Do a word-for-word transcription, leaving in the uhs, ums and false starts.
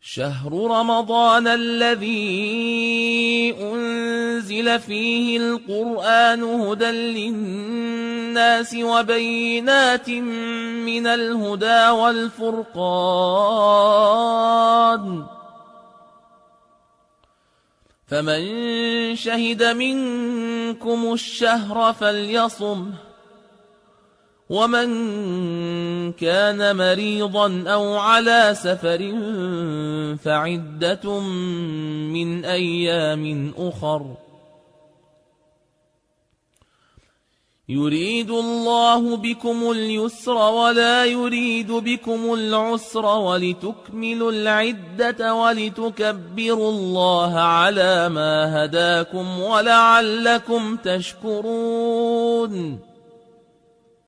شهر رمضان الذي أنزل فيه القرآن هدى للناس وبينات من الهدى والفرقان، فمن شهد منكم الشهر فليصمه، ومن كان مريضا أو على سفر فعدة من أيام أخر، يريد الله بكم اليسر ولا يريد بكم العسر ولتكملوا العدة ولتكبروا الله على ما هداكم ولعلكم تشكرون.